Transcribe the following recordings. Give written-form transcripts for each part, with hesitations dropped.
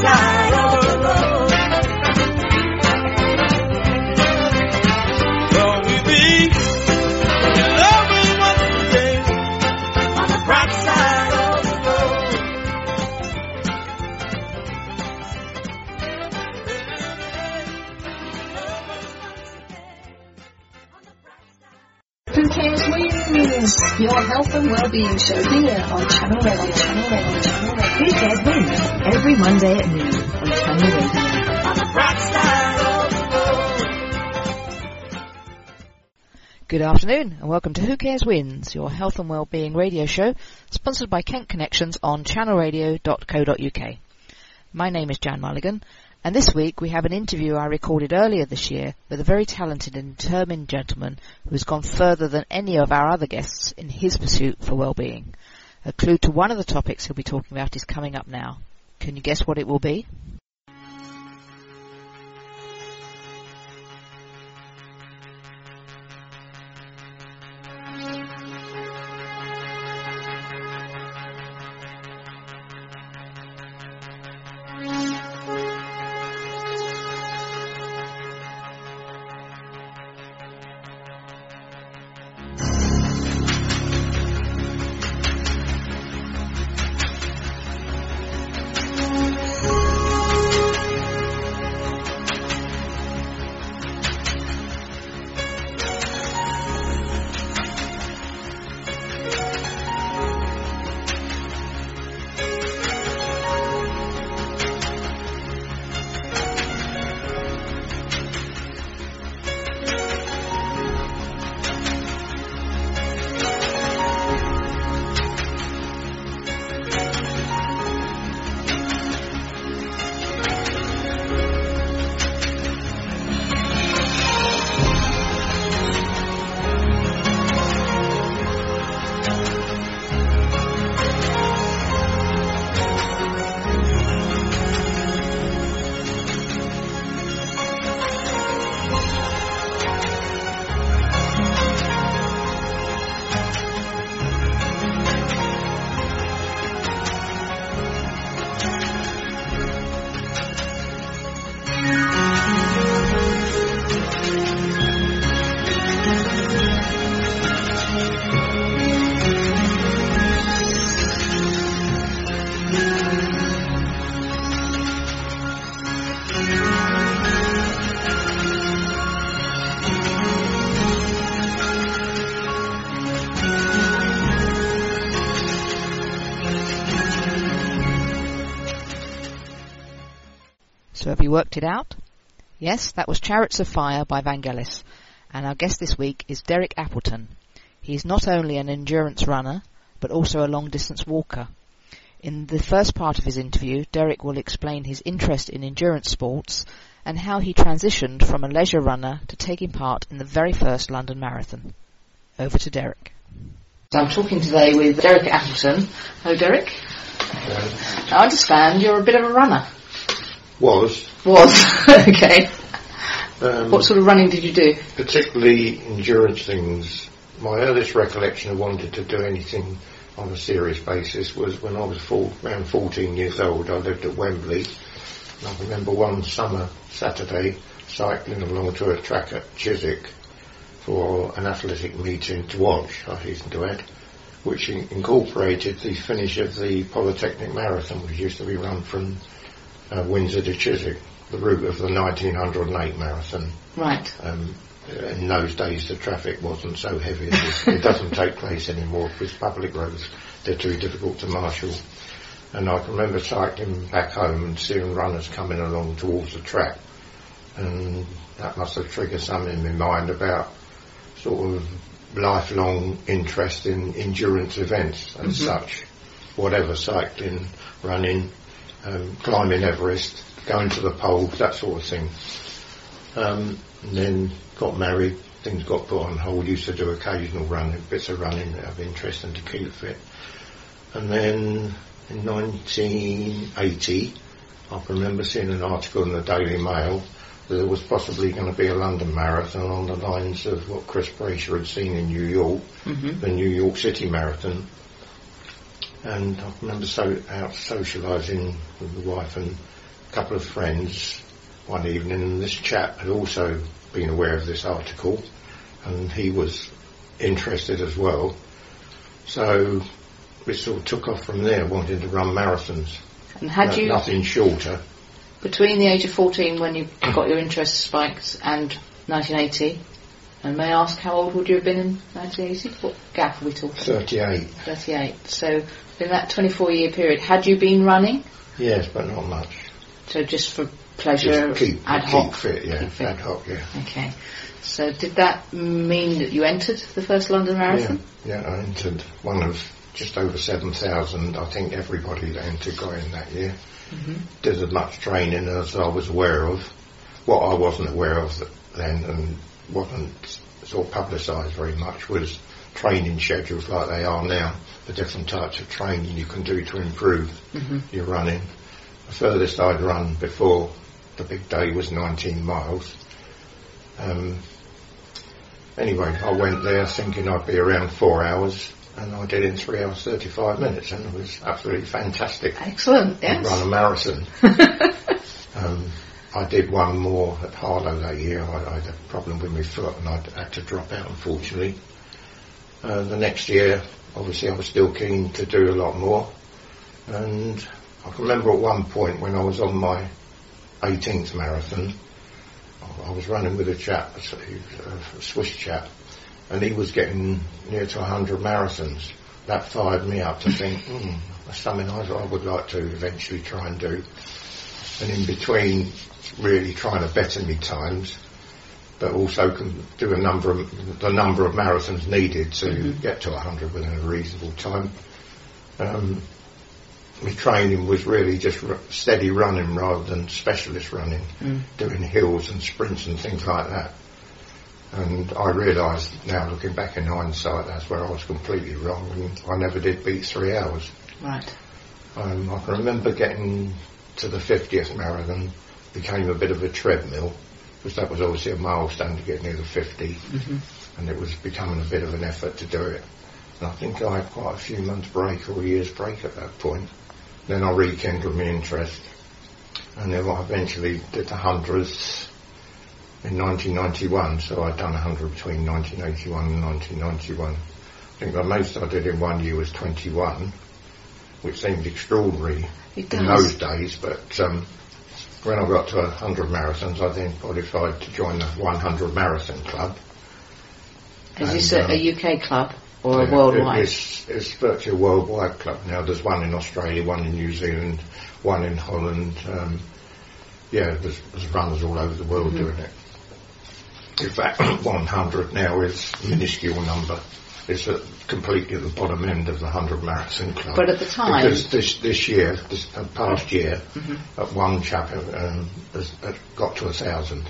side of the road. Will we be in love once again on the bright side of the road? Who Cares Wins? Your health and well-being show here on Channel Radio. Who Cares Wins? Every Monday at noon on Channel Radio. On the bright side of the road. Good afternoon and welcome to Who Cares Wins, your health and well-being radio show sponsored by Kent Connections on channelradio.co.uk. My name is Jan Mulligan, and this week we have an interview I recorded earlier this year with a very talented and determined gentleman who has gone further than any of our other guests in his pursuit for well-being. A clue to one of the topics he'll be talking about is coming up now. Can you guess what it will be? So have you worked it out? Yes, that was Chariots of Fire by Vangelis, and our guest this week is Derek Appleton. He is not only an endurance runner, but also a long-distance walker. In the first part of his interview, Derek will explain his interest in endurance sports and how he transitioned from a leisure runner to taking part in the very first London Marathon. Over to Derek. So I'm talking today with Derek Appleton. Hello, Derek. Hello. I understand you're a bit of a runner. Was. Okay. What sort of running did you do? Particularly endurance things. My earliest recollection of wanting to do anything on a serious basis was when I was around 14 years old. I lived at Wembley. And I remember one summer Saturday cycling along to a track at Chiswick for an athletic meeting to watch, I hasten to add, which incorporated the finish of the Polytechnic Marathon, which used to be run from Windsor to Chiswick, the route of the 1908 marathon. Right. In those days the traffic wasn't so heavy. It doesn't take place anymore because public roads, they're too difficult to marshal. And I can remember cycling back home and seeing runners coming along towards the track, and that must have triggered something in my mind about sort of lifelong interest in endurance events and such, whatever, cycling, running, climbing Everest, going to the poles, that sort of thing. And then got married, things got put on hold, used to do occasional running, bits of running of interest and to keep fit. And then in 1980, I can remember seeing an article in the Daily Mail that there was possibly going to be a London Marathon on the lines of what Chris Brazier had seen in New York, the New York City Marathon. And I remember out socialising with the wife and couple of friends one evening, and this chap had also been aware of this article, and he was interested as well. So we sort of took off from there, wanting to run marathons. And had you, nothing shorter. between the age of 14 when you got your interest spiked and 1980, and may I ask how old would you have been in 1980? What gap are we talking? 38. 38. So in that 24-year period, had you been running? Yes, but not much. So just for pleasure, Just keep fit, yeah. Keep fit. Ad hoc, yeah. Okay. So did that mean that you entered the first London Marathon? Yeah, I entered one of just over 7,000. I think everybody that entered got in that year. Mm-hmm. Did as much training as I was aware of. What I wasn't aware of then, and wasn't sort of publicised very much, was training schedules like they are now, the different types of training you can do to improve your running. The furthest I'd run before the big day was 19 miles. Anyway, I went there thinking I'd be around 4 hours, and I did in 3 hours 35 minutes, and it was absolutely fantastic. Excellent, yes. To run a marathon. I did one more at Harlow that year. I had a problem with my foot, and I had to drop out, unfortunately. The next year, obviously, I was still keen to do a lot more, and I can remember at one point when I was on my 18th marathon, I was running with a chap, a Swiss chap, and he was getting near to 100 marathons. That fired me up to think, that's something I would like to eventually try and do. And in between, really trying to better my times, but also can do the number of marathons needed to get to 100 within a reasonable time. My training was really just steady running rather than specialist running, doing hills and sprints and things like that. And I realised now, looking back in hindsight, that's where I was completely wrong, and I never did beat 3 hours. Right. I can remember getting to the 50th marathon, became a bit of a treadmill, because that was obviously a milestone to get near the 50, and it was becoming a bit of an effort to do it. And I think I had quite a few months break or a year's break at that point. Then I rekindled my interest, and then I eventually did the hundreds in 1991, so I'd done 100 between 1981 and 1991. I think the most I did in 1 year was 21, which seemed extraordinary in those days, but when I got to 100 marathons, I then qualified to join the 100 Marathon Club. Is this a UK club or a worldwide? It's virtually a worldwide club now. There's one in Australia, one in New Zealand, one in Holland. There's runners all over the world doing it. In fact, 100 now is a minuscule number. It's completely at the bottom end of the 100 Marathon Club. But at the time... Because this past year, one chap has got to 1,000.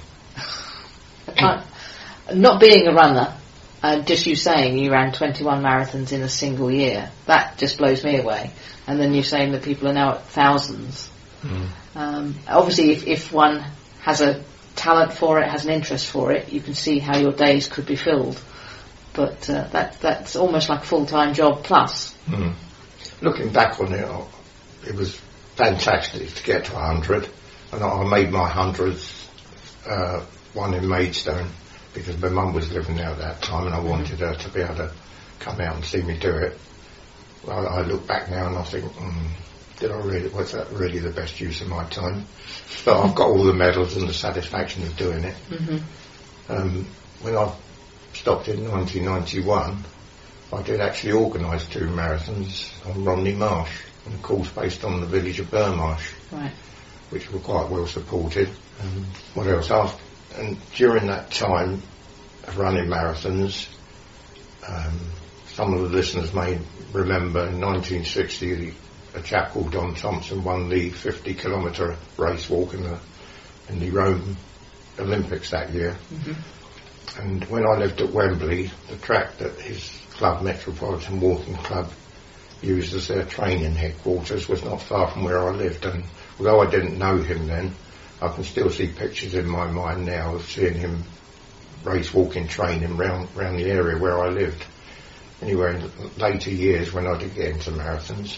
Not being a runner, just you saying you ran 21 marathons in a single year, that just blows me away. And then you're saying that people are now at thousands. Obviously, if one has a talent for it, has an interest for it, you can see how your days could be filled. But that's almost like a full-time job plus. Looking back on it, it was fantastic to get to 100. And I made my 100th one in Maidstone, because my mum was living there at that time, and I wanted her to be able to come out and see me do it. I look back now and I think, was that really the best use of my time? But I've got all the medals and the satisfaction of doing it. When I stopped in 1991, I did actually organise 2 marathons on Romney Marsh, and a course based on the village of Burmarsh, which were quite well supported. What else? And during that time of running marathons, some of the listeners may remember in 1960 a chap called Don Thompson won the 50-kilometre race walk in the Rome Olympics that year. And when I lived at Wembley, the track that his club, Metropolitan Walking Club, used as their training headquarters was not far from where I lived. And although I didn't know him then, I can still see pictures in my mind now of seeing him race walking training round the area where I lived. Anyway, in later years when I did get into marathons,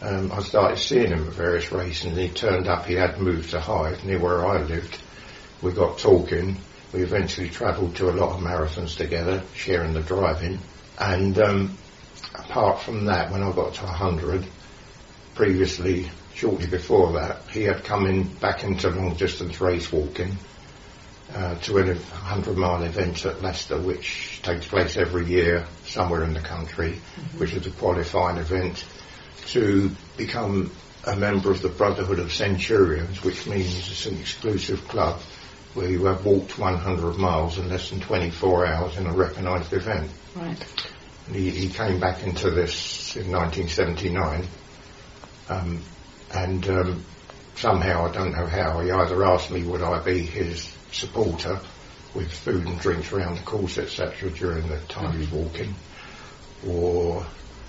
I started seeing him at various races, and he turned up. He had moved to Hythe, near where I lived. We got talking. We eventually travelled to a lot of marathons together, sharing the driving. And apart from that, when I got to 100, previously, shortly before that, he had come back into long distance race walking to a 100-mile event at Leicester, which takes place every year somewhere in the country, which is a qualifying event, to become a member of the Brotherhood of Centurions, which means it's an exclusive club where you have walked 100 miles in less than 24 hours in a recognised event. Right. And he came back into this in 1979, and somehow, I don't know how, he either asked me would I be his supporter with food and drinks around the course, etc., during the time he was walking, or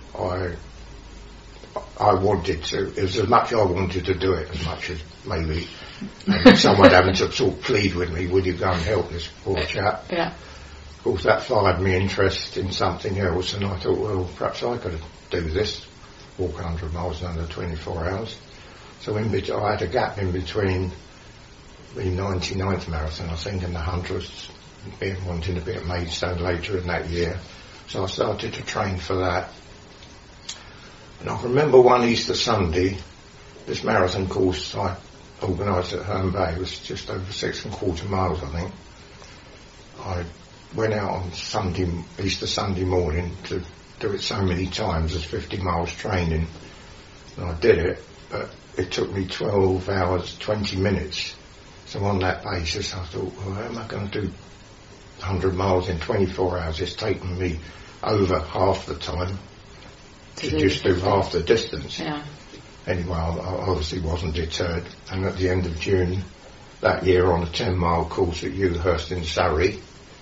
I wanted to. It was as much I wanted to do it as much as maybe someone having to sort of plead with me, would you go and help this poor chap? Yeah. Of course, that fired me interest in something else, and I thought, well, perhaps I could do this, walk 100 miles in under 24 hours. So I had a gap in between the 99th marathon, I think, and the 100th, wanting to be at Maidstone later in that year. So I started to train for that. And I remember one Easter Sunday, this marathon course I organised at Herne Bay was just over 6.25 miles, I think. I went out on Easter Sunday morning to do it so many times as 50 miles training. And I did it, but it took me 12 hours, 20 minutes. So on that basis, I thought, well, how am I going to do 100 miles in 24 hours? It's taken me over half the time to just do half the distance. Yeah. Anyway, I obviously wasn't deterred, and at the end of June that year, on a 10-mile course at Ewhurst in Surrey,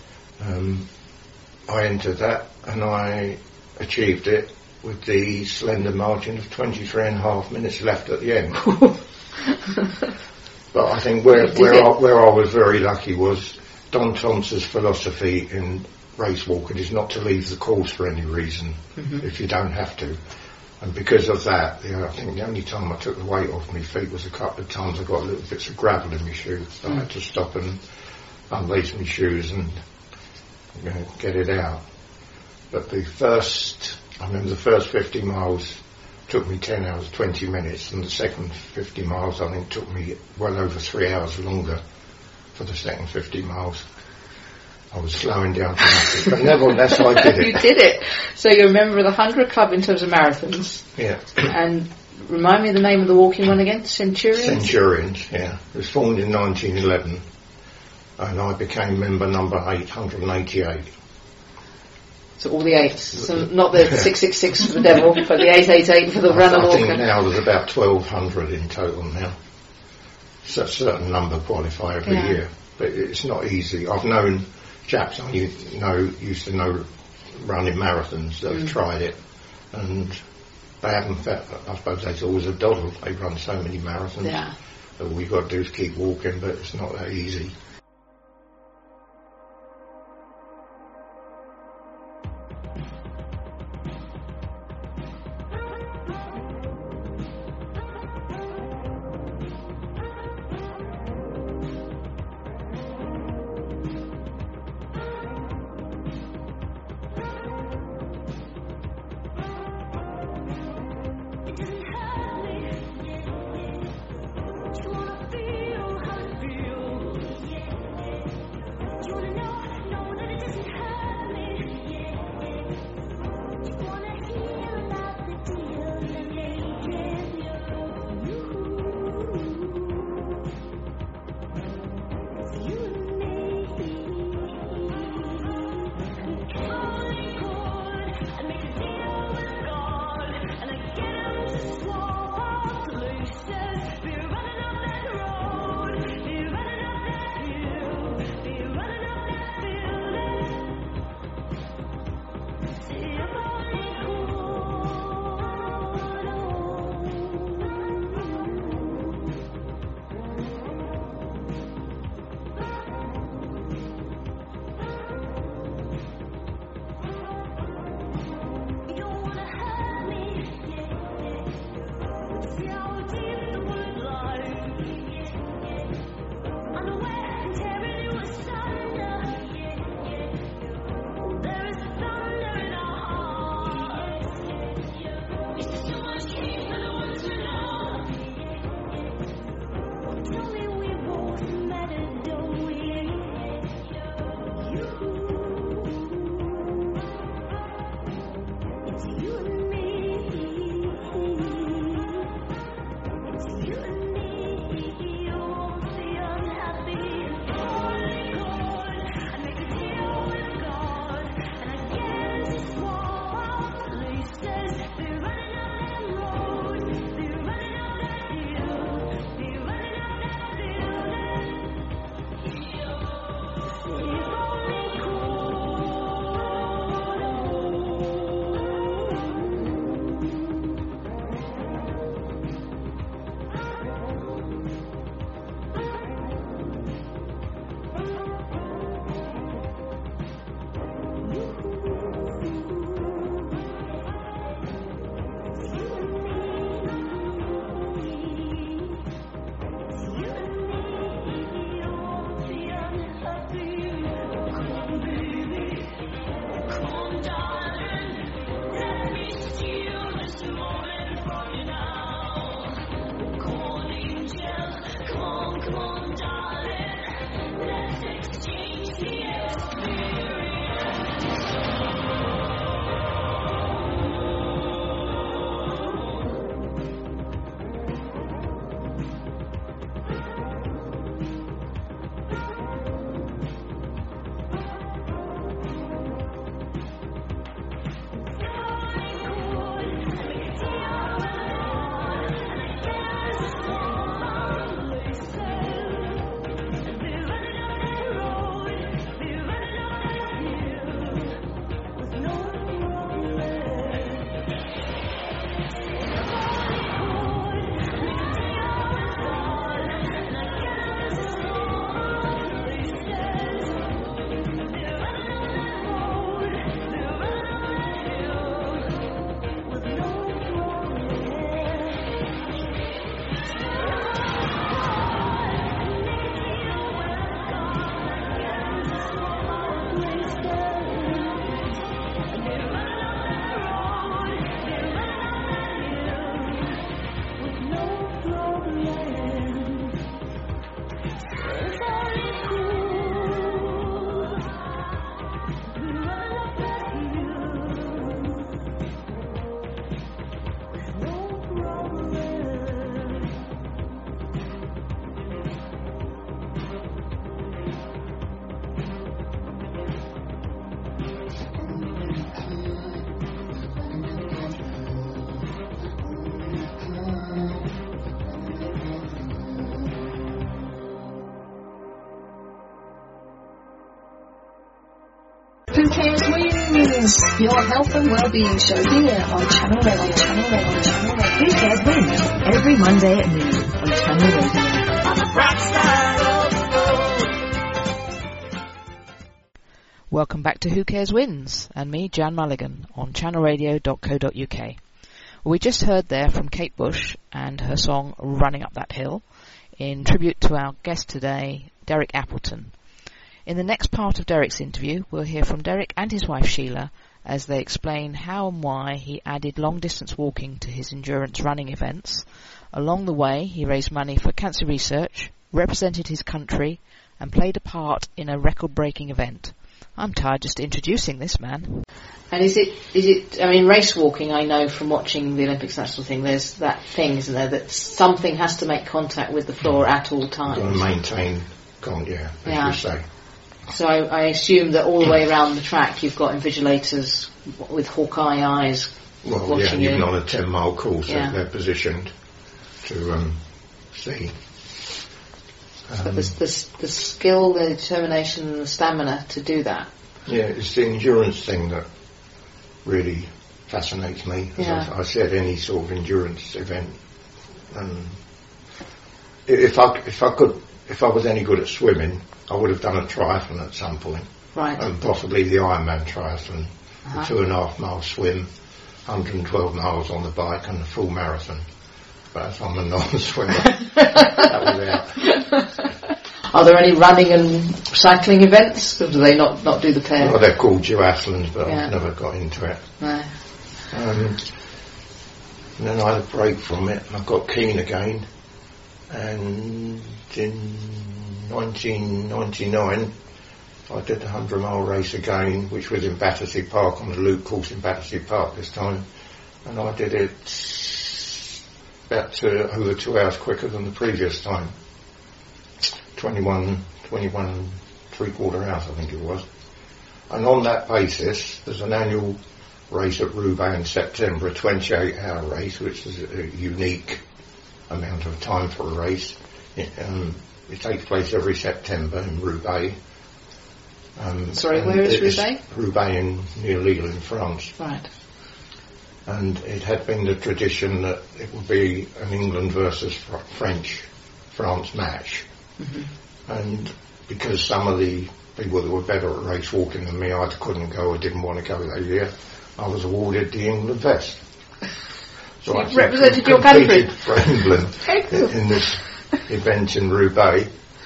I entered that, and I achieved it with the slender margin of 23.5 minutes left at the end. But I think where I was very lucky was Don Thompson's philosophy in race walking is not to leave the course for any reason if you don't have to. And because of that, I think the only time I took the weight off my feet was a couple of times I got little bits of gravel in my shoes. So I had to stop and unlace my shoes and get it out. But I remember the first 50 miles took me 10 hours, 20 minutes, and the second 50 miles I think took me well over 3 hours longer for the second 50 miles. I was slowing down dramatically, but nevertheless I did it. You did it. So you're a member of the 100 Club in terms of marathons. Yeah. And remind me of the name of the walking one again? Centurions? Centurions, yeah. It was formed in 1911, and I became member number 888. So all the 8s. So not the 666 for the devil, but the 888 for the runner walker. I think now there's about 1,200 in total now. So a certain number qualify every year, but it's not easy. I've known chaps I used to know running marathons that have tried it, and they haven't felt, I suppose they thought it was a doddle. They run so many marathons. Yeah. All we've got to do is keep walking, but it's not that easy. Who Cares Wins? Your health and well-being show here on Channel Red. Who Cares Wins? Every Monday at noon on Channel Radio. On the bright side of the road. Welcome back to Who Cares Wins, and me, Jan Mulligan, on channelradio.co.uk. We just heard there from Kate Bush and her song Running Up That Hill, in tribute to our guest today, Derek Appleton. In the next part of Derek's interview, we'll hear from Derek and his wife Sheila as they explain how and why he added long-distance walking to his endurance running events. Along the way, he raised money for cancer research, represented his country, and played a part in a record-breaking event. I'm tired just introducing this man. And is it, I mean, race walking, I know from watching the Olympics and that sort of thing, there's that thing, isn't there, that something has to make contact with the floor at all times. You've got to maintain contact, as you say. So I assume that all the way around the track you've got invigilators with hawkeye eyes watching you. Even on a 10-mile course, they're positioned to see. But the skill, the determination and the stamina to do that. Yeah, it's the endurance thing that really fascinates me. As I said, any sort of endurance event. If I was any good at swimming, I would have done a triathlon at some point. Right. And possibly the Ironman triathlon, the 2.5 mile swim, 112 miles on the bike and a full marathon. But as I'm a non-swimmer, that was out. Are there any running and cycling events? Or do they not do the pair? Well, they're called duathlons, but I've never got into it. No. And then I had a break from it, and I got keen again. And in 1999, I did the 100-mile race again, which was in Battersea Park, on the loop course in Battersea Park this time. And I did it about over 2 hours quicker than the previous time. 21 and 3/4 hours, I think it was. And on that basis, there's an annual race at Roubaix in September, a 28-hour race, which is a unique amount of time for a race. It takes place every September in Roubaix. Sorry, where is Roubaix? Roubaix near Lille in France. Right. And it had been the tradition that it would be an England versus France match. Mm-hmm. And because some of the people that were better at race walking than me, I couldn't go or didn't want to go that year, I was awarded the England vest. So I represented your country for England in this event in Roubaix.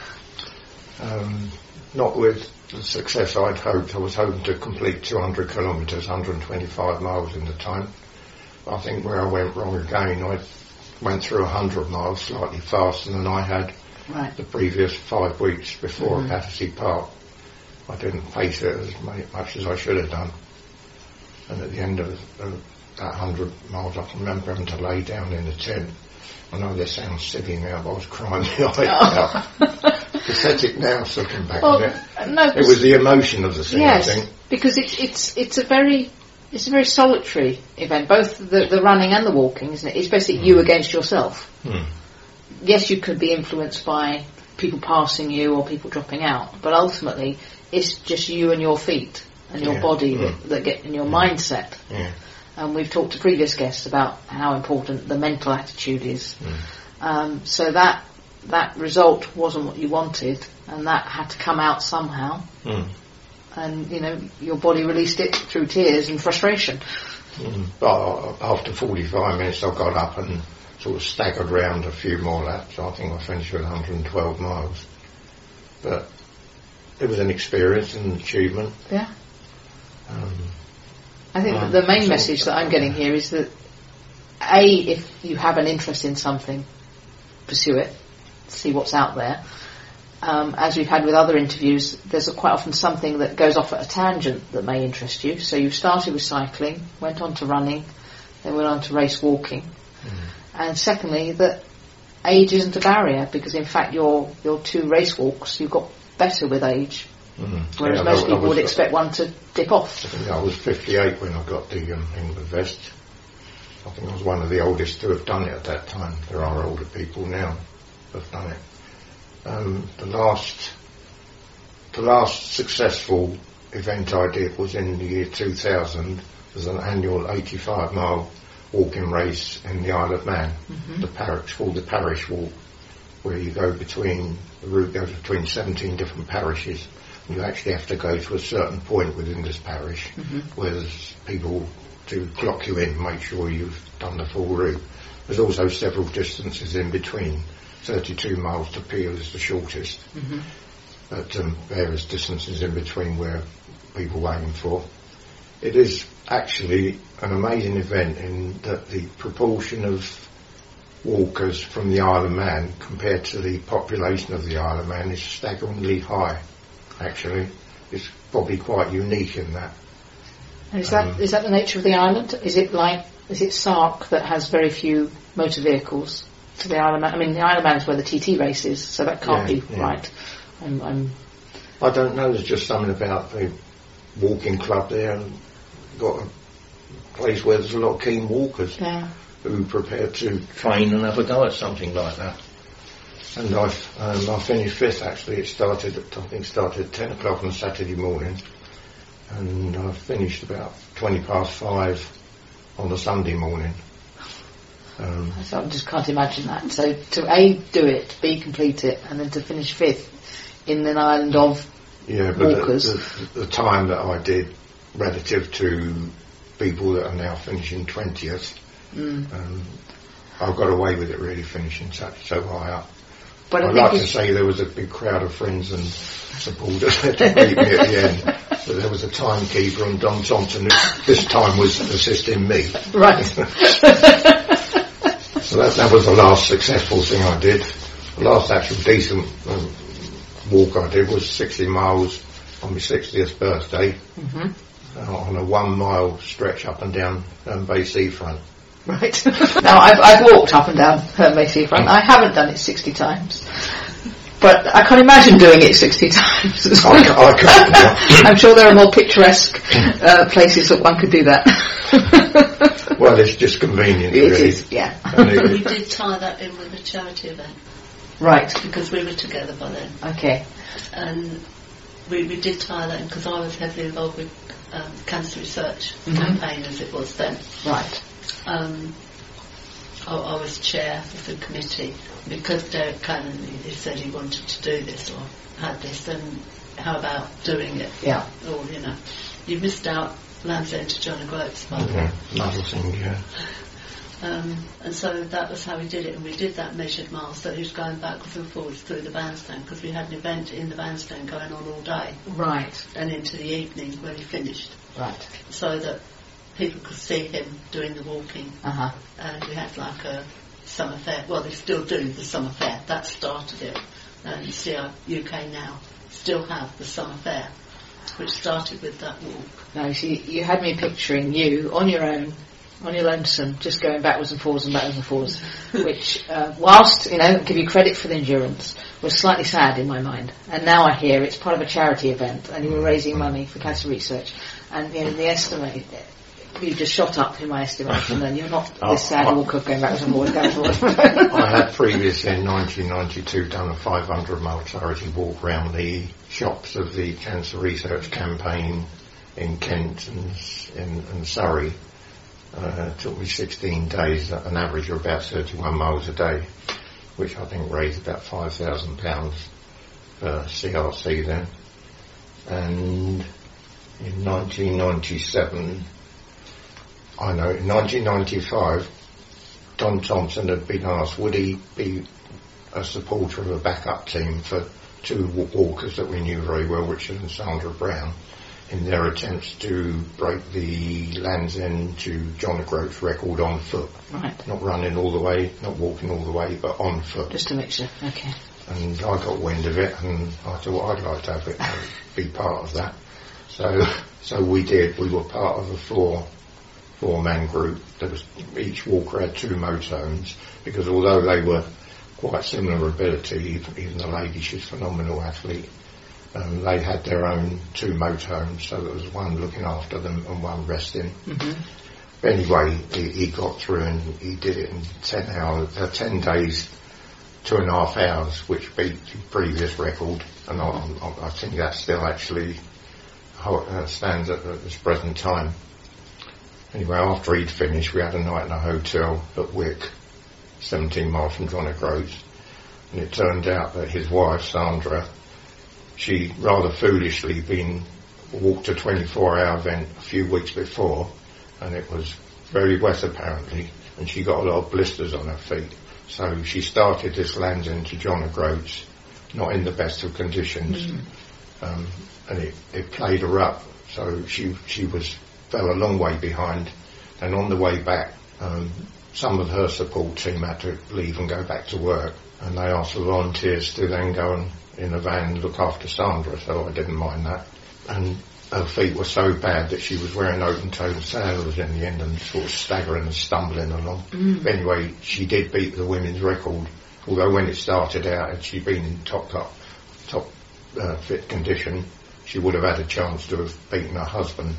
Not with the success I'd hoped. I was hoping to complete 200 kilometres, 125 miles in the time. I think where I went wrong again, I went through 100 miles slightly faster than I had the previous 5 weeks before at Battersea Park. I didn't pace it as much as I should have done. And at the end of that 100 miles, I can remember having to lay down in the tent. I know this sounds silly now, but I was crying my eyes out. Pathetic now, looking back on it. No, it was the emotion of the thing, yes, I think. Because it's a very solitary event, both the running and the walking, isn't it? It's basically you against yourself. Yes, you could be influenced by people passing you or people dropping out, but ultimately it's just you and your feet and your body that get in your mindset. Yeah. And we've talked to previous guests about how important the mental attitude is. So that result wasn't what you wanted, and that had to come out somehow. And, your body released it through tears and frustration. But after 45 minutes, I got up and sort of staggered round a few more laps. I think I finished with 112 miles. But it was an experience and an achievement. Yeah. I think that the main message that I'm getting here is that, if you have an interest in something, pursue it, see what's out there. As we've had with other interviews, there's quite often something that goes off at a tangent that may interest you. So you started with cycling, went on to running, then went on to race walking. And secondly, that age isn't a barrier, because in fact your 2 race walks, you got better with age. Whereas most people would expect one to dip off. I was 58 when I got the England vest. I think I was one of the oldest to have done it at that time. There are older people now who have done it. The last successful event I did was in the year 2000. There's an annual 85-mile walking race in the Isle of Man, the parish, called the Parish Walk, where you go between, the route goes between 17 different parishes. You actually have to go to a certain point within this parish where there's people to clock you in, make sure you've done the full route. There's also several distances in between. 32 miles to Peel is the shortest, but various distances in between where people aim for. It is actually an amazing event in that the proportion of walkers from the Isle of Man compared to the population of the Isle of Man is staggeringly high. Actually, it's probably quite unique in that. And is that the nature of the island? Is it Sark that has very few motor vehicles to the Isle of Man? I mean, the Isle of Man is where the TT race is, so that can't be right. I don't know. There's just something about the walking club there, and got a place where there's a lot of keen walkers who are prepared to train and have a go at something like that. And I finished fifth actually. It started at 10 o'clock on Saturday morning, and I finished about 20 past 5 on the Sunday morning. So I just can't imagine that. So to A, do it, B, complete it, and then to finish fifth in an island of walkers. The time that I did relative to people that are now finishing 20th, I got away with it really, finishing so high up. But I'd like to say there was a big crowd of friends and supporters there to beat me at the end, but there was a timekeeper, and Don Thompson, who this time was assisting me. Right. So that was the last successful thing I did. The last actual decent walk I did was 60 miles on my 60th birthday, on a 1 mile stretch up and down Bay Seafront. Right. Now, I've walked up and down Bay Seafront. I haven't done it 60 times. But I can't imagine doing it 60 times. I can't. I'm sure there are more picturesque places that one could do that. Well, it's just convenient, It really. is, yeah. We did tie that in with a charity event. Right. Because we were together by then. Okay. And we did tie that in because I was heavily involved with cancer research campaign as it was then. Right. I was chair of the committee because Derek Cannon, he said he wanted to do this or had this, and how about doing it? Yeah. Or, you missed out Land's End to John O'Groats, by the way. Another thing, yeah. And so that was how we did it, and we did that measured mile, so he was going backwards and forwards through the bandstand because we had an event in the bandstand going on all day. Right. And into the evening when he finished. Right. So that people could see him doing the walking. And we had like a summer fair. Well, they still do the summer fair. That started it. And UK now still have the summer fair, which started with that walk. Now, you see, you had me picturing you on your own, on your lonesome, just going backwards and forwards and backwards and forwards, which, whilst, give you credit for the endurance, was slightly sad in my mind. And now I hear it's part of a charity event, and you were raising money for cancer research. And the estimate, you just shot up in my estimation, and you're not this sad walker going backwards and forwards, I had previously in 1992 done a 500-mile charity walk round the shops of the cancer research campaign in Kent and Surrey. It took me 16 days, an average of about 31 miles a day, which I think raised about £5,000 for CRC then. And in 1997, in 1995, Don Thompson had been asked, would he be a supporter of a backup team for two walkers that we knew very well, Richard and Sandra Brown, in their attempts to break the Land's End to John O'Groats record on foot. Right. Not running all the way, not walking all the way, but on foot. Just to make sure, okay. And I got wind of it, and I thought I'd like to have it, be part of that. So we did. We were part of a four-man group. Each walker had 2 motorhomes, because although they were quite similar ability, even the lady, she's a phenomenal athlete, they had their own 2 motorhomes, so there was one looking after them and one resting. But anyway, he got through and he did it in 10 days, 2.5 hours, which beat the previous record, and I think that's still actually stands at this present time. Anyway, after he'd finished, we had a night in a hotel at Wick, 17 miles from John O'Groats, and it turned out that his wife, Sandra, she rather foolishly walked a 24-hour event a few weeks before, and it was very wet apparently, and she got a lot of blisters on her feet. So she started this landing to John O'Groats, not in the best of conditions, and it played her up. So she fell a long way behind, and on the way back, some of her support team had to leave and go back to work, and they asked for volunteers to then go in a van and look after Sandra, so I didn't mind that. And her feet were so bad that she was wearing open-toed sandals in the end and sort of staggering and stumbling along. But anyway, she did beat the women's record, although when it started out, had she been in top fit condition, she would have had a chance to have beaten her husband.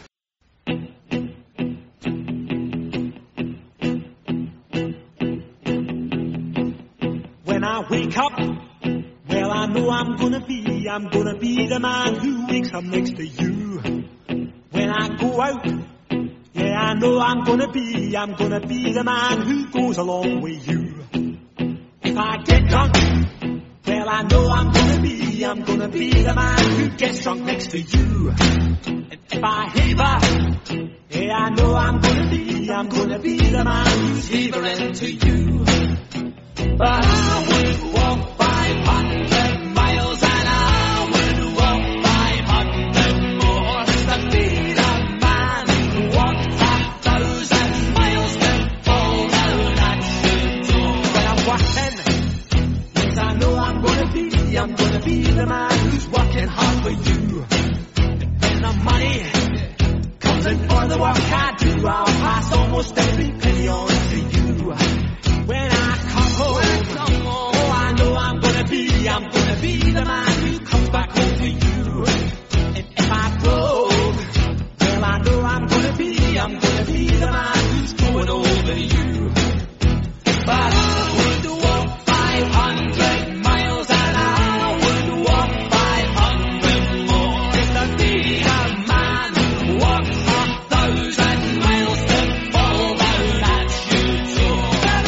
When I wake up, well, I know I'm gonna be the man who wakes up next to you. When I go out, yeah, I know I'm gonna be the man who goes along with you. If I get drunk, well, I know I'm gonna be the man who gets drunk next to you. And if I haver, yeah, I know I'm gonna be the man who's havering to you. But I would walk 500 miles and I would walk 500 more to be the man who walked 1,000 miles to fall down at your door. When I'm working, yes, I know I'm gonna be the man who's working hard for you. And the money comes in for the work I do, I'll pass almost every penny on to you. When I come home, oh, I know I'm gonna be the man who comes back home to you. And if I broke, well, I know I'm gonna be the man who's going over you. But I would walk 500 miles and I would walk 500 more just to be the man who walks 1,000 miles to fall down at your door.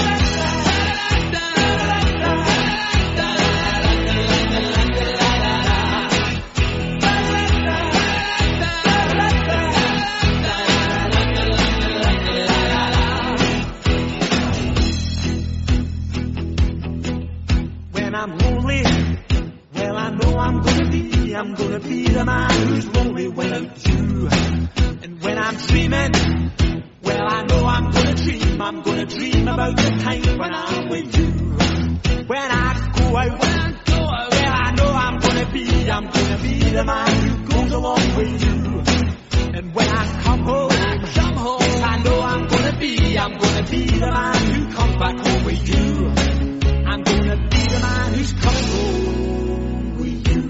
When I'm lonely, well, I know I'm gonna be the man who's lonely without you. And when I'm dreaming, well, I know I'm gonna dream about the time when I'm with you. When I go out, well, I know I'm gonna be the man who goes along with you. And when I come home, yes, I know I'm gonna be the man who comes back home with you. I'm gonna be the man who's coming home with you.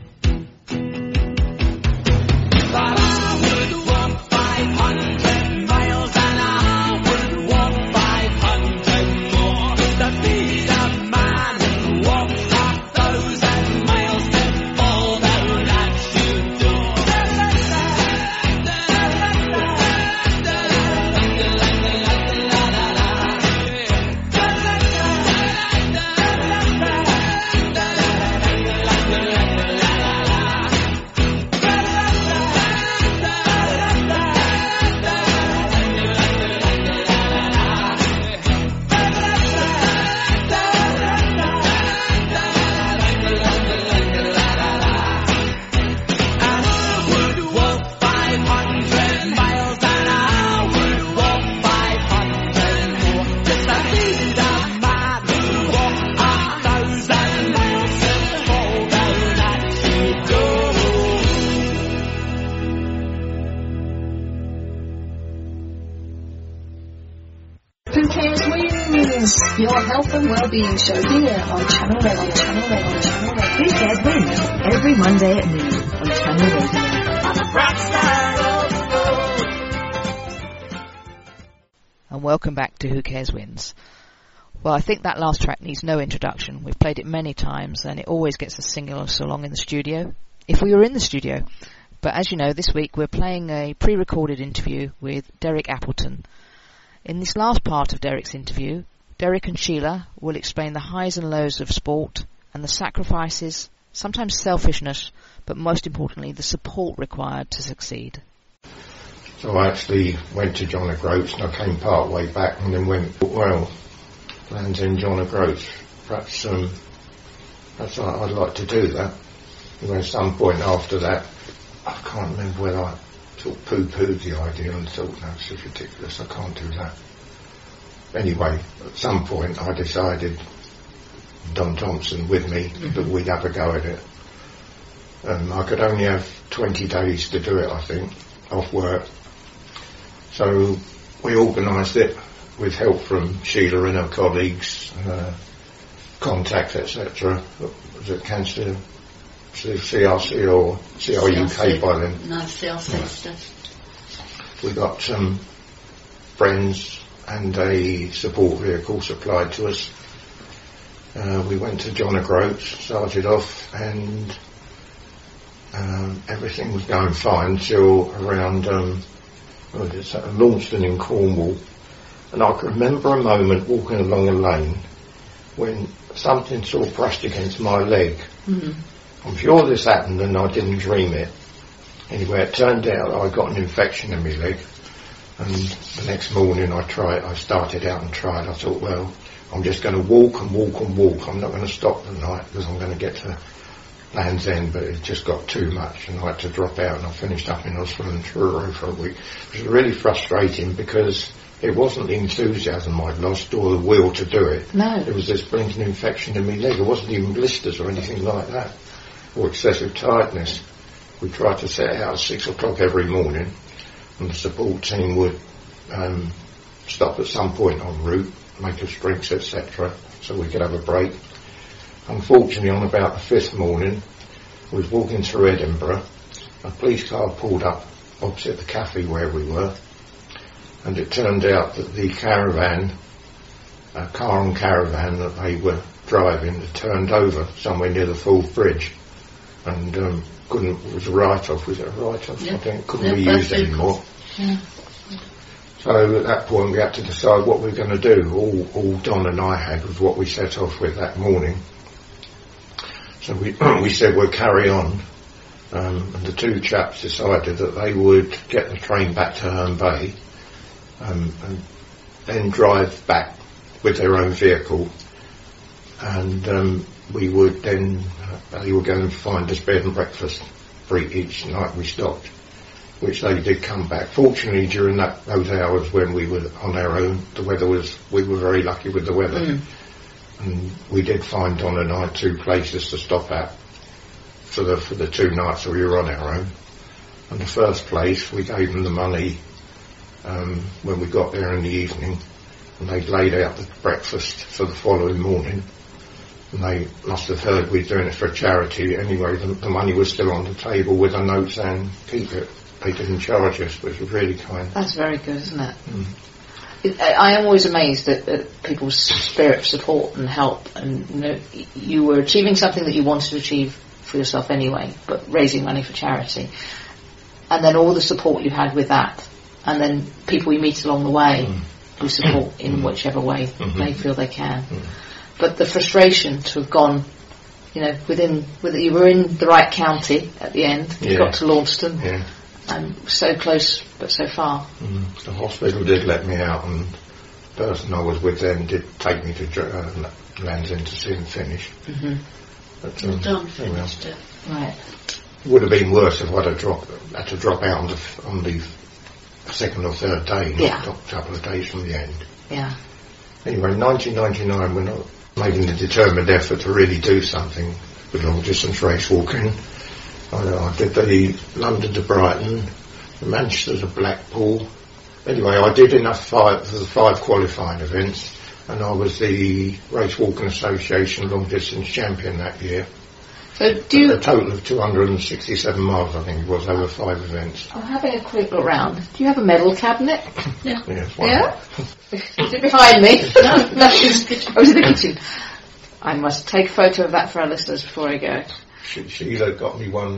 But I would walk 500 miles and I would walk 500 more to be the man who walks 1,000 miles to fall down at your door. Who Cares Wins? Your health and well-being show here on Channel Red. Who Cares Wins? Every Monday at noon on Channel Red. And welcome back to Who Cares Wins. Well, I think that last track needs no introduction. We've played it many times and it always gets us singing us along in the studio. If we were in the studio. But as you know, this week we're playing a pre-recorded interview with Derek Appleton. In this last part of Derek's interview, Derek and Sheila will explain the highs and lows of sport and the sacrifices, sometimes selfishness, but most importantly the support required to succeed. So I actually went to John O'Groats and I came part way back and then went, well, Land's End, John O'Groats, perhaps I'd like to do that. And at some point after that, I can't remember whether I sort of poo-pooed the idea and thought, no, it's ridiculous, I can't do that. Anyway, at some point I decided, Don Thompson with me, that we'd have a go at it. I could only have 20 days to do it, I think, off work. So we organised it with help from Sheila and her colleagues, contacts, etc. Was it Cancer, CRC or CRUK by then? No, CRC right. stuff. We got some friends and a support vehicle supplied to us. We went to John O'Groats, started off, and everything was going fine till around Launceston in Cornwall. And I can remember a moment walking along a lane when something sort of brushed against my leg. I'm sure this happened and I didn't dream it. Anyway, it turned out I got an infection in my leg, and the next morning I started out and tried. I thought, well, I'm just going to walk and walk and walk. I'm not going to stop the night because I'm going to get to Land's End, but it just got too much and I had to drop out, and I finished up in hospital in Truro for a week. It was really frustrating because it wasn't the enthusiasm I'd lost or the will to do it. No. It was this blinking infection in my leg. It wasn't even blisters or anything like that, or excessive tiredness. We tried to set out at 6 o'clock every morning, and the support team would stop at some point en route, make us drinks, etc., so we could have a break. Unfortunately, on about the 5th morning, we was walking through Edinburgh. A police car pulled up opposite the cafe where we were, and it turned out that the caravan, car and caravan that they were driving, had turned over somewhere near the Forth Bridge, and it was a write-off. Was it a write-off? Yeah. I think couldn't be used anymore. Yeah. So at that point we had to decide what we were going to do. All Don and I had was what we set off with that morning. So we said we'll carry on, and the two chaps decided that they would get the train back to Herne Bay, and then drive back with their own vehicle, and we would then, they were going to find us bed and breakfast for each night we stopped, which they did come back. Fortunately, during those hours when we were on our own, we were very lucky with the weather. And we did find Don and I 2 places to stop at for the 2 nights that we were on our own. And the first place, we gave them the money when we got there in the evening, and they laid out the breakfast for the following morning. And they must have heard we were doing it for a charity. Anyway, the money was still on the table with a note saying, keep it. They didn't charge us, which was really kind. That's very good, isn't it? I am always amazed at people's spirit of support and help, and you were achieving something that you wanted to achieve for yourself anyway, but raising money for charity, and then all the support you had with that, and then people you meet along the way who support in whichever way they feel they can. But the frustration to have gone, you were in the right county at the end, you got to Launceston. Yeah. And so close, but so far. The hospital did let me out, and the person I was with then did take me to Land's End to see him finish. But Don finished it. Right. It would have been worse if I'd have had to drop out on the 2nd or 3rd day, not a couple of days from the end. Yeah. Anyway, in 1999, when I was making the determined effort to really do something with long distance race walking, I did the London to Brighton, the Manchester to Blackpool. Anyway, I did enough for the 5 qualifying events, and I was the Race Walking Association long distance champion that year. So A total of 267 miles, I think it was, over 5 events. I'm having a quick look round. Do you have a medal cabinet? Yeah. Yeah? Is it behind me? No, it's in the kitchen. Oh, it's in the kitchen. I must take a photo of that for our listeners before I go. Sheila got me one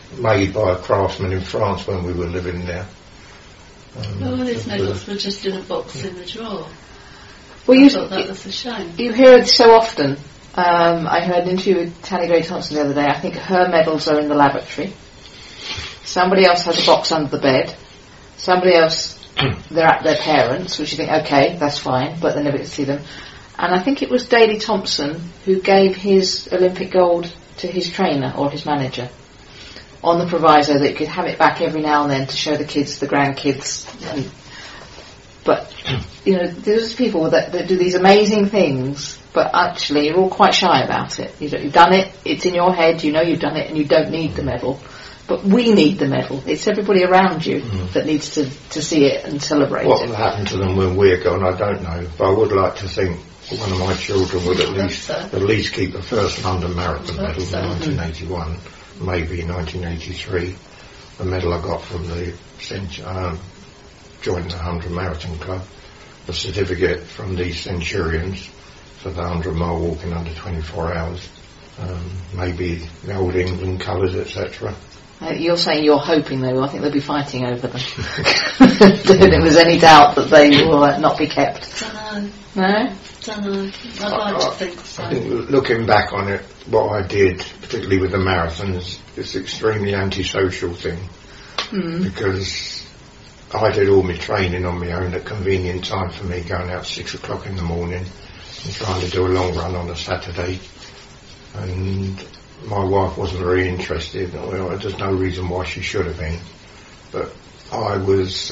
made by a craftsman in France when we were living there. These medals were just in a box in the drawer. Well, I thought that was a shame. You hear it so often. I heard an interview with Tanny Gray-Thompson the other day. I think her medals are in the lavatory. Somebody else has a box under the bed. Somebody else, they're at their parents', which you think, okay, that's fine, but they never get to see them. And I think it was Daley Thompson who gave his Olympic gold to his trainer or his manager on the proviso that you could have it back every now and then to show the kids, the grandkids. But, there's people that do these amazing things, but actually you're all quite shy about it. You've done it, it's in your head, you know you've done it, and you don't need the medal. But we need the medal. It's everybody around you that needs to see it and celebrate it. What will happen to them when we're gone, I don't know. But I would like to think one of my children would at least keep the first London Marathon medal in 1981, maybe 1983. The medal I got from the joined the 100 Marathon Club, the certificate from the Centurions for the 100 mile walking under 24 hours, maybe the old England colours, etc. You're saying you're hoping, though. I think they'll be fighting over them. If there was any doubt that they will not be kept. Don't know. No? Don't know. I'd like to think so. I think looking back on it, what I did, particularly with the marathons, is an extremely antisocial thing. Because I did all my training on my own at convenient time for me, going out 6 o'clock in the morning and trying to do a long run on a Saturday. And my wife wasn't very interested. Well, there's no reason why she should have been, but I was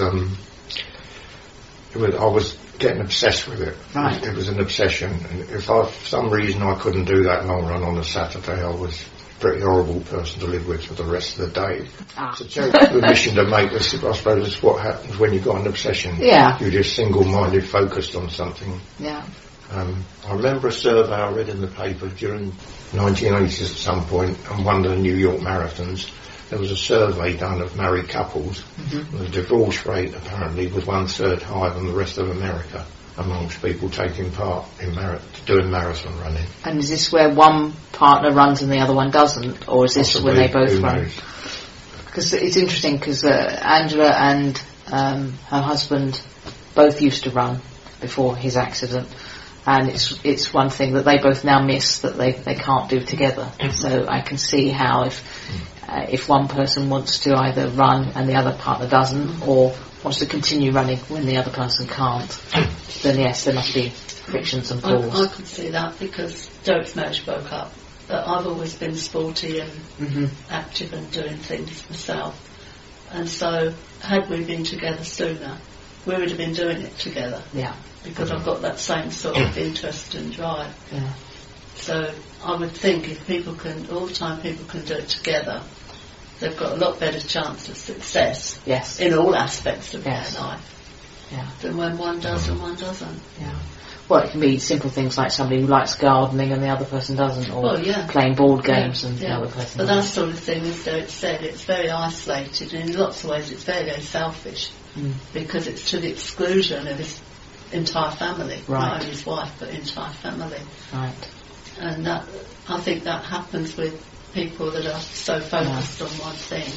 getting obsessed with it. Right. It was an obsession, and if for some reason I couldn't do that long run on a Saturday, I was a pretty horrible person to live with for the rest of the day. It's a terrible mission to make. I suppose it's what happens when you've got an obsession. Yeah. You're just single-minded, focused on something. Yeah. I remember a survey I read in the paper during 1980s at some point on one of the New York marathons. There was a survey done of married couples. The divorce rate apparently was 1/3 higher than the rest of America amongst people taking part in doing marathon running. And is this where one partner runs and the other one doesn't, or is this Possibly, when they both who run? knows? Because it's interesting, because Angela and her husband both used to run before his accident, and it's one thing that they both now miss that they can't do together. So I can see how if one person wants to either run and the other partner doesn't, or wants to continue running when the other person can't, then yes, there must be frictions and pulls. I can see that because Derek's marriage broke up, but I've always been sporty and active and doing things myself, and so had we been together sooner, we would have been doing it together. Yeah. Because I've got that same sort of interest and drive. Yeah. So I would think if people can do it together, they've got a lot better chance of success. Yes. In all aspects of their life. Yeah. Than when one does and one doesn't. Yeah. Well, it can be simple things like somebody who likes gardening and the other person doesn't, or playing board games and the other person But doesn't. that sort of thing, as Derek said, it's very isolated, and in lots of ways it's very, very selfish, because it's to the exclusion of his entire family, not only his wife but entire family. Right. And that, I think that happens with people that are so focused on one thing.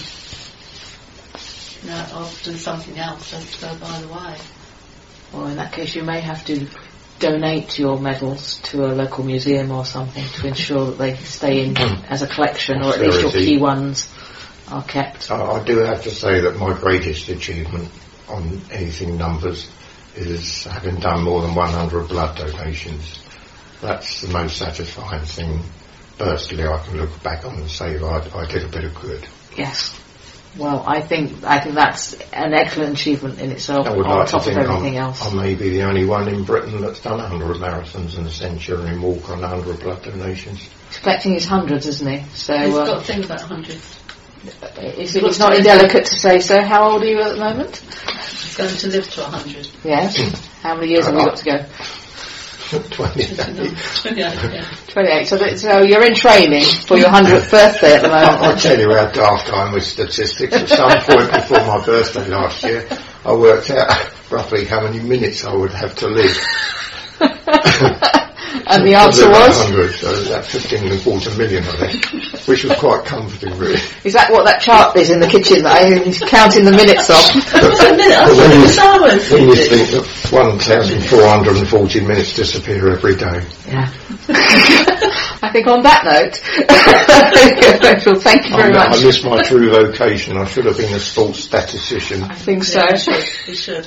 Often something else has to go by the way. Well, in that case you may have to donate your medals to a local museum or something to ensure that they stay in as a collection, or at least your key ones are kept. I do have to say that my greatest achievement on anything numbers is having done more than 100 blood donations. That's the most satisfying thing. Personally, I can look back on and say I did a bit of good. Yes. Well, I think that's an excellent achievement in itself, I would on like top to of think everything else. I may be the only one in Britain that's done 100 marathons and a Centurion walk on 100 blood donations. He's collecting his hundreds, isn't he? So he's got to think about hundreds. It's not indelicate to say so. How old are you at the moment? He's going to live to 100. Yes. How many years have we got to go? 28. 28. So you're in training for your 100th birthday at the moment. I'll tell you how daft I am with statistics. At some point before my birthday last year, I worked out roughly how many minutes I would have to live. And the answer was? 100, so about 15.25 million, I think, which was quite comforting, really. Is that what that chart is in the kitchen that I'm counting the minutes off? When you think that 1,440 minutes disappear every day. Yeah. I think on that note, well, thank you very much. I missed my true vocation. I should have been a sports statistician. I think so. Yeah, you should.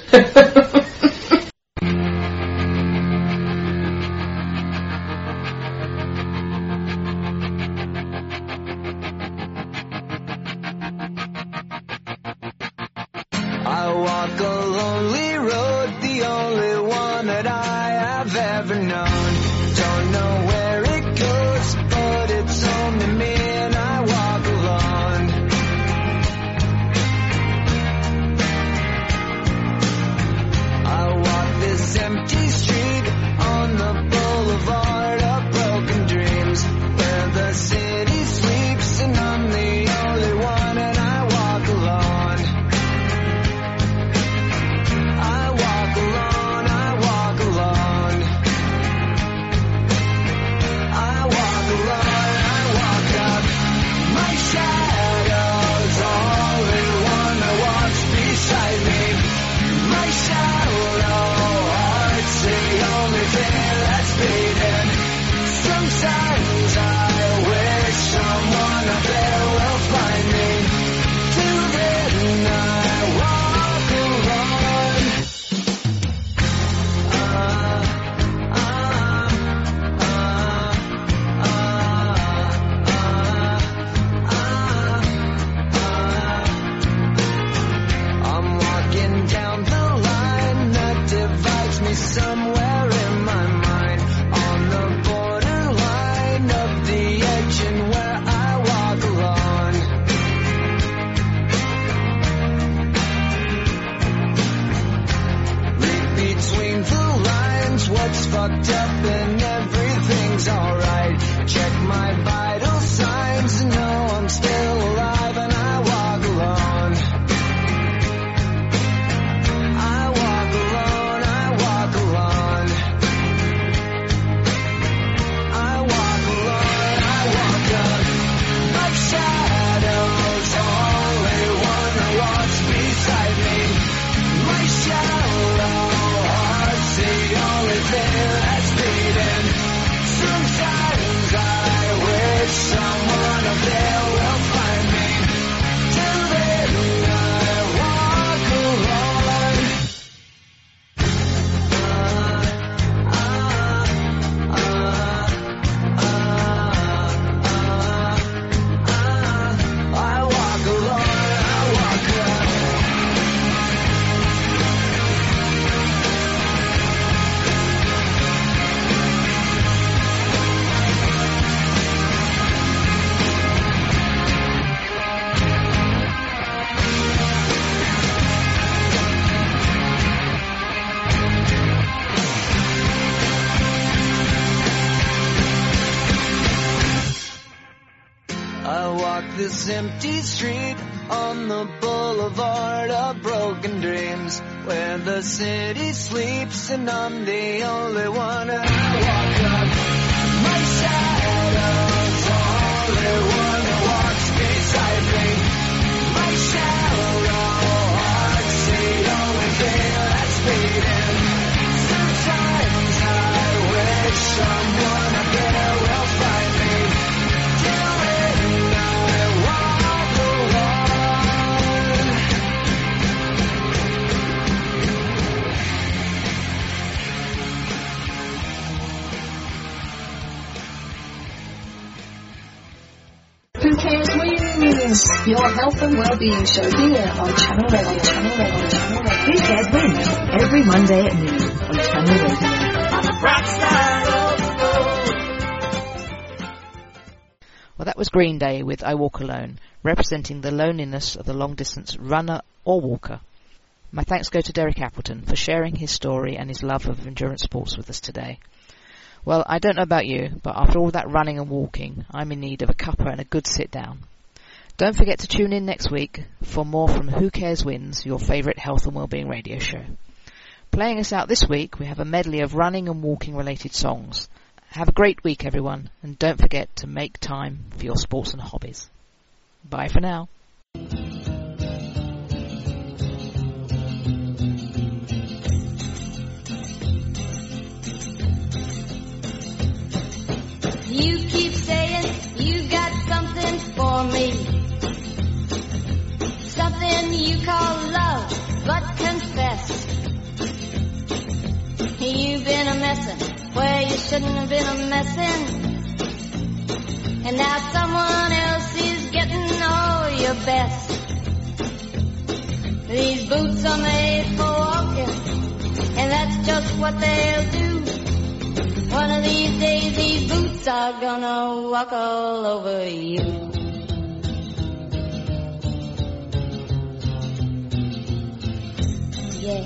I walk a lonely road, the only one that I have ever known. Don't know where it goes, but it's only me and I walk alone. I walk this empty street on the boulevard of broken dreams, where the city sleeps and I'm the only one and I walk alone. I walk alone, I walk alone. I walk alone, I walk up. My shadow's the only one that walks beside me. My shallow heart's the only thing that's beating. Sometimes I wish someone up there will find me. Till then I walk alone. I'm walking down the line that divides me somewhere in my mind, on the borderline of the edge and where I walk alone. Read between the lines what's fucked up and everything's alright. Check my vital signs and know I'm still alive and I walk alone. I walk alone, I walk alone. I walk alone, I walk up. My shadow's the only one that walks beside me. My shallow heart's the only thing that's beating. Sometimes I wish someone up there will find me. Till then I walk alone. I walk alone, I walk alone. I walk this empty street on the boulevard of broken dreams, where the city sleeps and I'm the only one and I walk up. My shadow's the only one that walks beside me. My shallow heart's the only thing that's beating. Sometimes I wish someone up there will find me. Till then I walk alone. Who Cares Wins? Your health and well-being show here on Channel Red, on Channel Red, on Channel Red. Who Cares Wins? Every Monday at noon on Channel Radio. Well, that was Green Day with I Walk Alone, representing the loneliness of the long-distance runner or walker. My thanks go to Derek Appleton for sharing his story and his love of endurance sports with us today. Well, I don't know about you, but after all that running and walking, I'm in need of a cuppa and a good sit-down. Don't forget to tune in next week for more from Who Cares Wins, your favourite health and wellbeing radio show. Playing us out this week, we have a medley of running and walking related songs. Have a great week, everyone, and don't forget to make time for your sports and hobbies. Bye for now. You keep saying you got something for me, something you call love, but confess you've been a messin' where you shouldn't have been a messin', and now someone else is getting all your best. These boots are made for walking, and that's just what they'll do. One of these days these boots are gonna walk all over you. Yeah.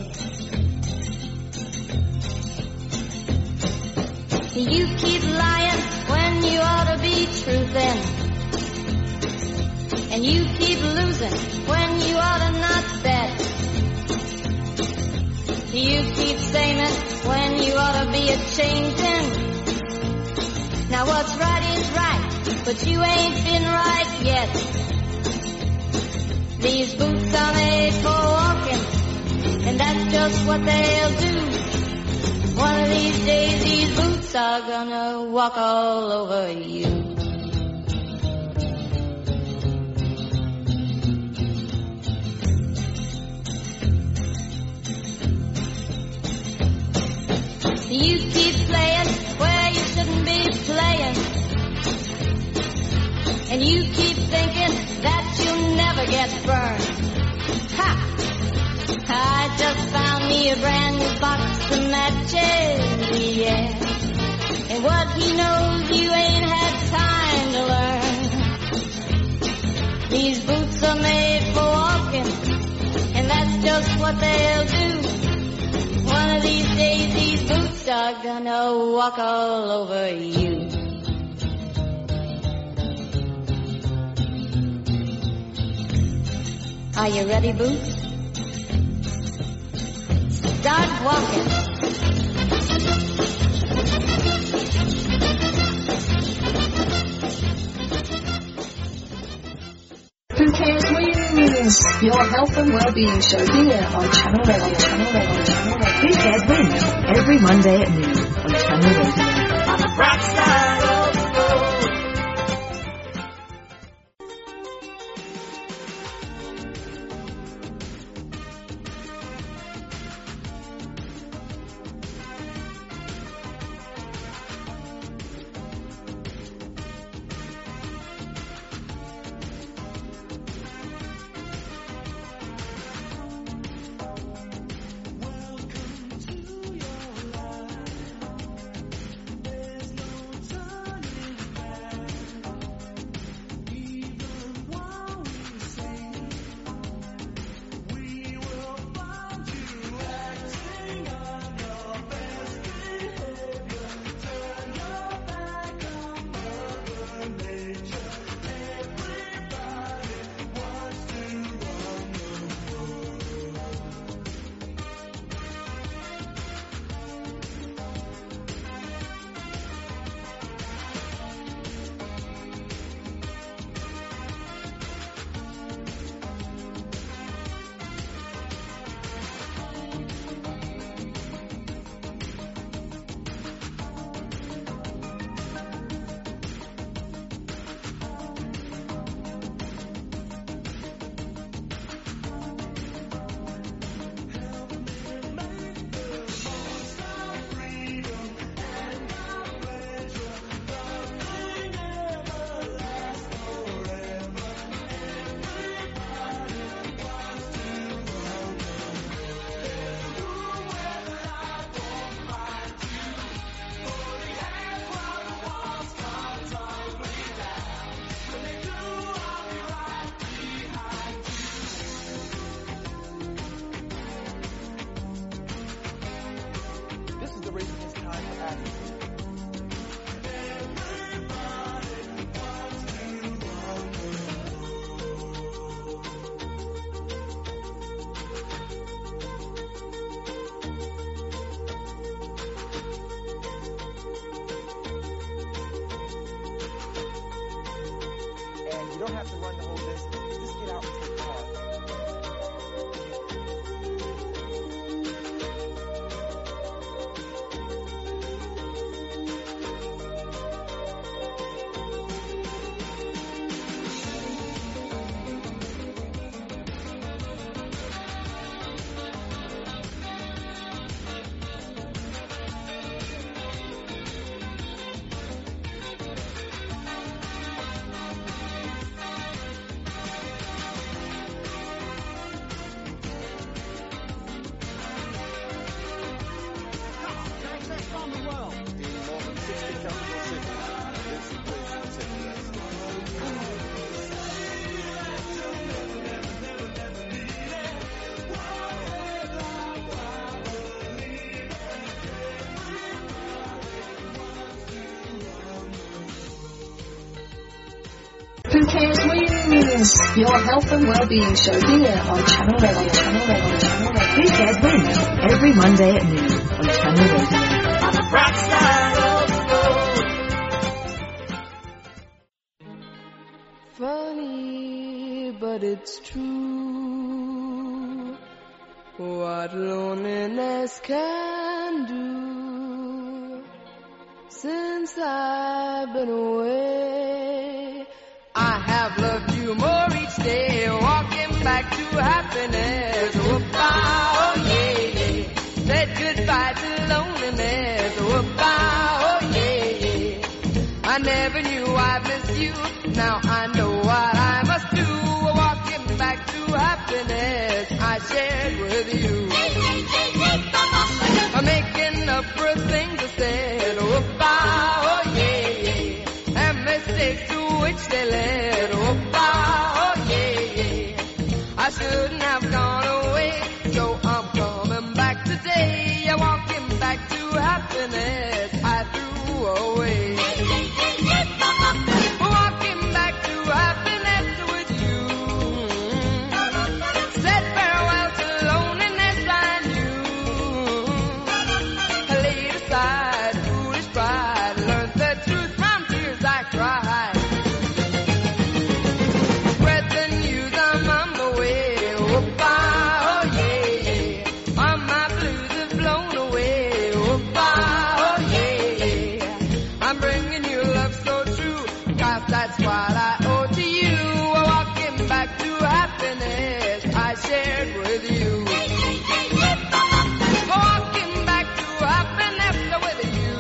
You keep lying when you ought to be truthin', and you keep losing when you ought to not bet. You keep saying it when you ought to be a-changin'. Now what's right is right, but you ain't been right yet. These boots are made for walking, and that's just what they'll do. One of these days these boots are gonna walk all over you. You keep playing where you shouldn't be playing, and you keep thinking that you'll never get burned. Ha! I just found me a brand new box of matches, yeah. And what he knows you ain't had time to learn. These boots are made for walking, and that's just what they'll do. One of these days these boots are gonna walk all over you. Are you ready, Boots? Start walking. Who Cares Wins? Your health and well-being show here on Channel Red, on Channel Red, on Channel Red. Who Cares Wins? Every Monday at noon on Channel Radio. On the bright side of the road. Welcome to your life. There's no time. You don't have to run the whole distance. Just get out and take part. Who Cares Wins, your health and well-being show here on Channel Red, on Channel Red, on Channel Red. Who Cares Wins, every Monday at noon on Channel Radio. On the bright side of the road. Funny, but it's true what loneliness can do. Since I've been away, I have loved you more each day, walking back to happiness. Oh, yeah, yeah. Said goodbye to loneliness. Oh, yeah, yeah. I never knew I missed you. Now I know what I must do. Walking back to happiness I shared with you. I'm making up for things I said. Oh, yeah, yeah. And mistakes to which they led. Oh, yeah, yeah. I shouldn't have gone away, so I'm coming back today. I'm walking back to happiness I threw away. Walking back to happiness with you. Said farewell to loneliness I knew. I laid aside foolish pride, learned the truth from tears I cried. Spread the news, I'm on the way. Oh, yeah, yeah. All my blues have blown away. Oh, yeah, yeah. I'm bringing you love so true, 'cause that's what I owe to you. Walking back to happiness I shared with you. Walking back to happiness with you.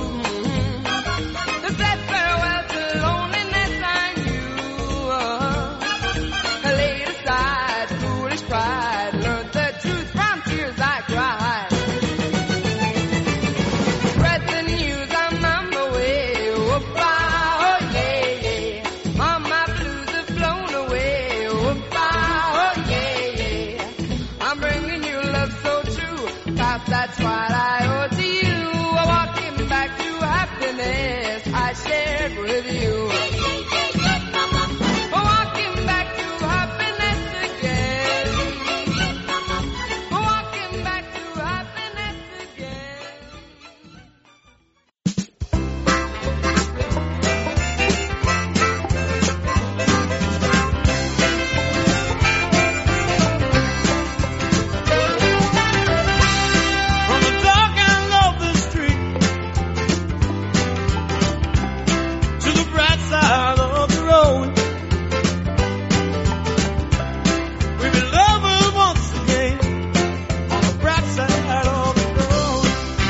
Said farewell to loneliness I knew. I laid aside foolish pride, learned the truth from tears I cried. Spread the news, I'm on my way. Oh, yeah, yeah. All my blues have blown away. Oh, yeah, yeah. I'm bringing you love so true, 'cause that's what I owe to you. Walking back to happiness I shared with you. Walking back to happiness again. Walking back to happiness again. From the dark end of the street to the bright side of the road, we've been lovers once again. On the bright side of the road.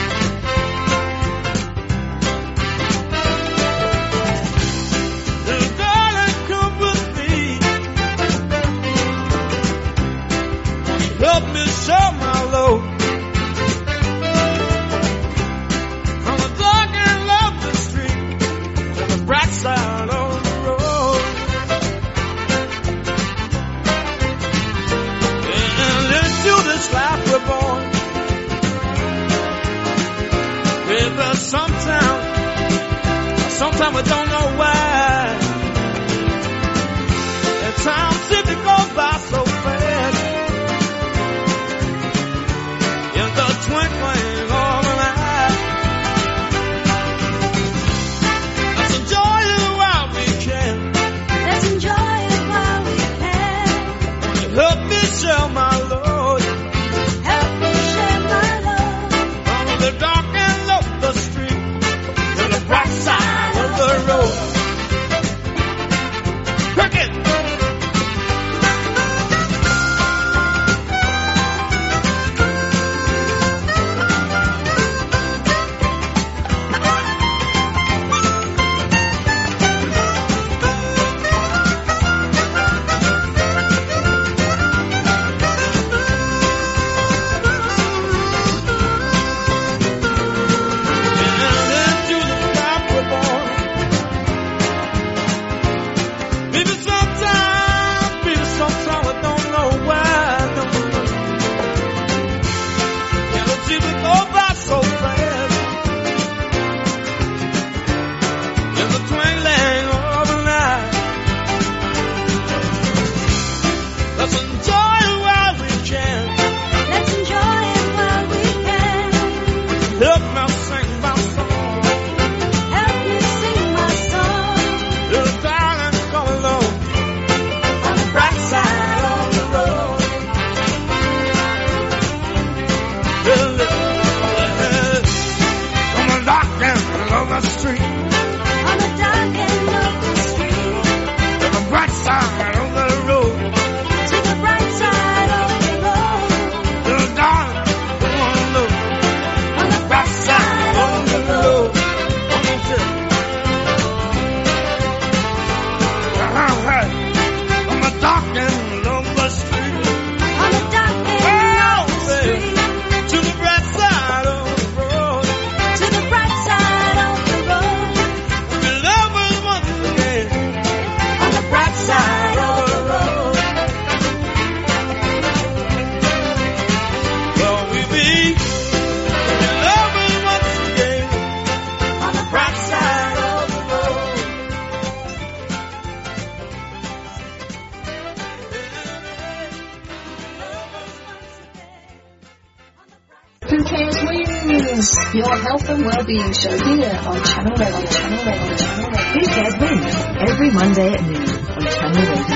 Little darling, come with me. Help me share my load. From the dark end of the street to the bright side of the road. And into this life we're born. With us sometimes we don't know why. At times it goes by so fast. In the twinkling of an eye. Let's enjoy it while we can. Let's enjoy on the dark and lumber street. On the dark and lumber street. To the bright side of the road. To the bright side of the road. The lovers once again. On the bright side of the road. Well, we be the lovers once again. On the bright side of the road. Who Cares Wins? Your health and well-being show here on Channel Red. Who Cares Wins? Every Monday at noon on Channel Red.